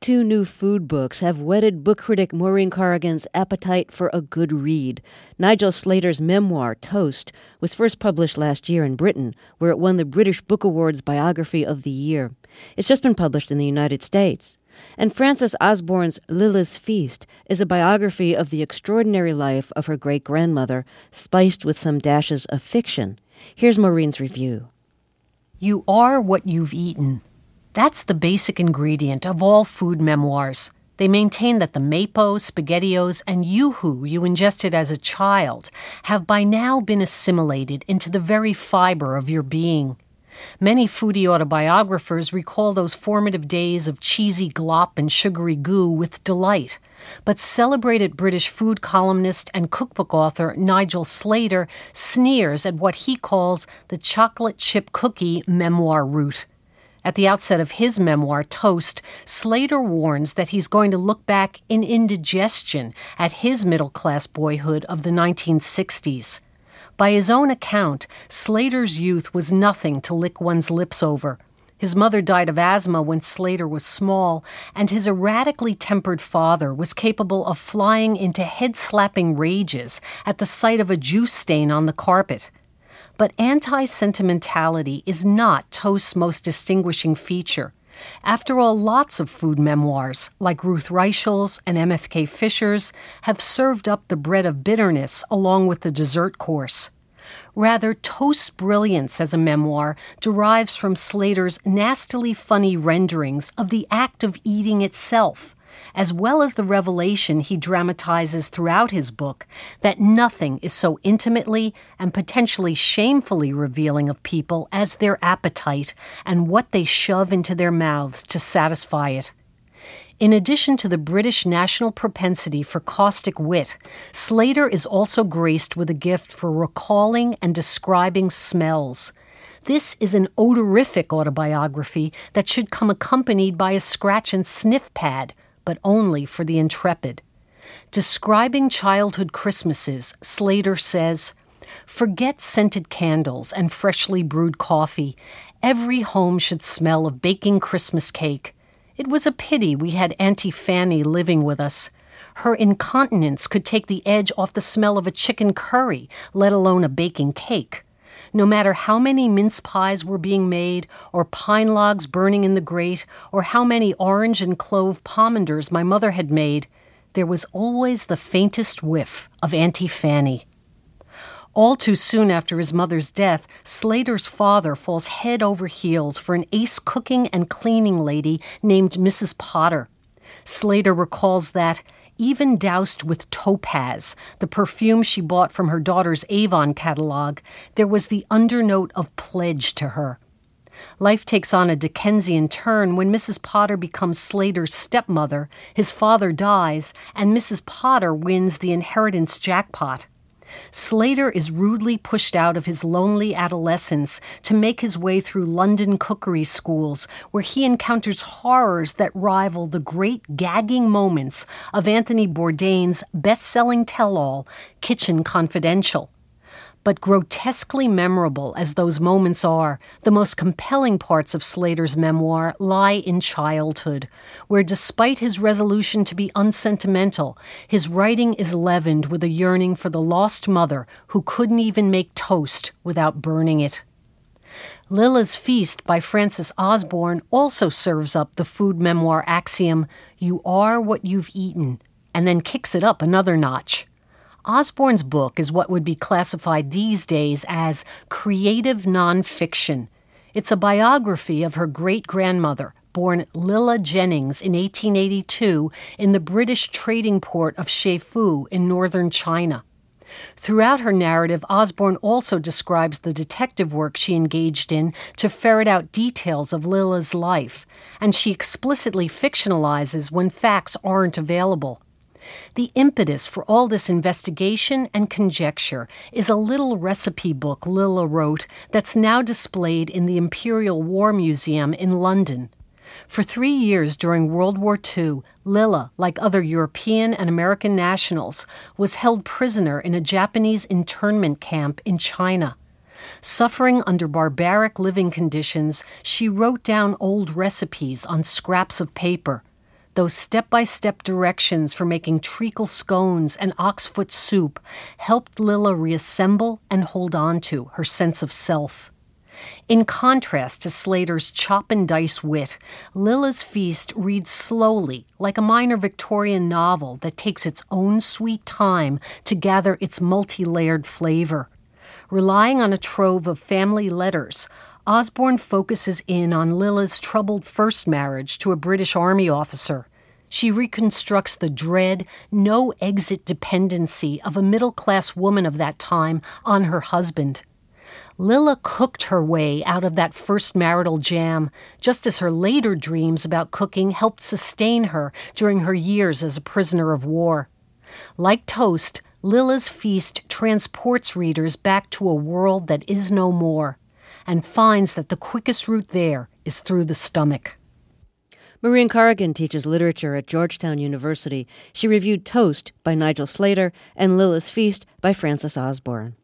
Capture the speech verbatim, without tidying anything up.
Two new food books have whetted book critic Maureen Corrigan's appetite for a good read. Nigel Slater's memoir, Toast, was first published last year in Britain, where it won the British Book Awards Biography of the Year. It's just been published in the United States. And Frances Osborne's Lilla's Feast is a biography of the extraordinary life of her great-grandmother, spiced with some dashes of fiction. Here's Maureen's review. You are what you've eaten. That's the basic ingredient of all food memoirs. They maintain that the Mapo, SpaghettiOs, and Yoo-hoo you ingested as a child have by now been assimilated into the very fiber of your being. Many foodie autobiographers recall those formative days of cheesy glop and sugary goo with delight. But celebrated British food columnist and cookbook author Nigel Slater sneers at what he calls the chocolate chip cookie memoir route. At the outset of his memoir, Toast, Slater warns that he's going to look back in indigestion at his middle-class boyhood of the nineteen sixties. By his own account, Slater's youth was nothing to lick one's lips over. His mother died of asthma when Slater was small, and his erratically tempered father was capable of flying into head-slapping rages at the sight of a juice stain on the carpet. But anti-sentimentality is not Toast's most distinguishing feature. After all, lots of food memoirs, like Ruth Reichel's and M F K Fisher's, have served up the bread of bitterness along with the dessert course. Rather, Toast's brilliance as a memoir derives from Slater's nastily funny renderings of the act of eating itself, as well as the revelation he dramatizes throughout his book that nothing is so intimately and potentially shamefully revealing of people as their appetite and what they shove into their mouths to satisfy it. In addition to the British national propensity for caustic wit, Slater is also graced with a gift for recalling and describing smells. This is an odorific autobiography that should come accompanied by a scratch and sniff pad, but only for the intrepid. Describing childhood Christmases, Slater says, "Forget scented candles and freshly brewed coffee. Every home should smell of baking Christmas cake. It was a pity we had Auntie Fanny living with us. Her incontinence could take the edge off the smell of a chicken curry, let alone a baking cake. No matter how many mince pies were being made, or pine logs burning in the grate, or how many orange and clove pomanders my mother had made, there was always the faintest whiff of Auntie Fanny." All too soon after his mother's death, Slater's father falls head over heels for an ace cooking and cleaning lady named Missus Potter. Slater recalls that, even doused with Topaz, the perfume she bought from her daughter's Avon catalog, there was the undernote of pledge to her. Life takes on a Dickensian turn when Missus Potter becomes Slater's stepmother, his father dies, and Missus Potter wins the inheritance jackpot. Slater is rudely pushed out of his lonely adolescence to make his way through London cookery schools, where he encounters horrors that rival the great gagging moments of Anthony Bourdain's best-selling tell-all, Kitchen Confidential. But grotesquely memorable as those moments are, the most compelling parts of Slater's memoir lie in childhood, where despite his resolution to be unsentimental, his writing is leavened with a yearning for the lost mother who couldn't even make toast without burning it. Lilla's Feast by Frances Osborne also serves up the food memoir axiom, "You are what you've eaten," and then kicks it up another notch. Osborne's book is what would be classified these days as creative nonfiction. It's a biography of her great-grandmother, born Lilla Jennings in eighteen eighty-two in the British trading port of Chefoo in northern China. Throughout her narrative, Osborne also describes the detective work she engaged in to ferret out details of Lilla's life, and she explicitly fictionalizes when facts aren't available. The impetus for all this investigation and conjecture is a little recipe book Lilla wrote that's now displayed in the Imperial War Museum in London. For three years during World War Two, Lilla, like other European and American nationals, was held prisoner in a Japanese internment camp in China. Suffering under barbaric living conditions, she wrote down old recipes on scraps of paper. Those step-by-step directions for making treacle scones and oxfoot soup helped Lilla reassemble and hold on to her sense of self. In contrast to Slater's chop-and-dice wit, Lilla's Feast reads slowly, like a minor Victorian novel that takes its own sweet time to gather its multi-layered flavor. Relying on a trove of family letters, Osborne focuses in on Lilla's troubled first marriage to a British Army officer. She reconstructs the dread, no-exit dependency of a middle-class woman of that time on her husband. Lilla cooked her way out of that first marital jam, just as her later dreams about cooking helped sustain her during her years as a prisoner of war. Like Toast, Lilla's Feast transports readers back to a world that is no more, and finds that the quickest route there is through the stomach. Maureen Corrigan teaches literature at Georgetown University. She reviewed Toast by Nigel Slater and Lilla's Feast by Frances Osborne.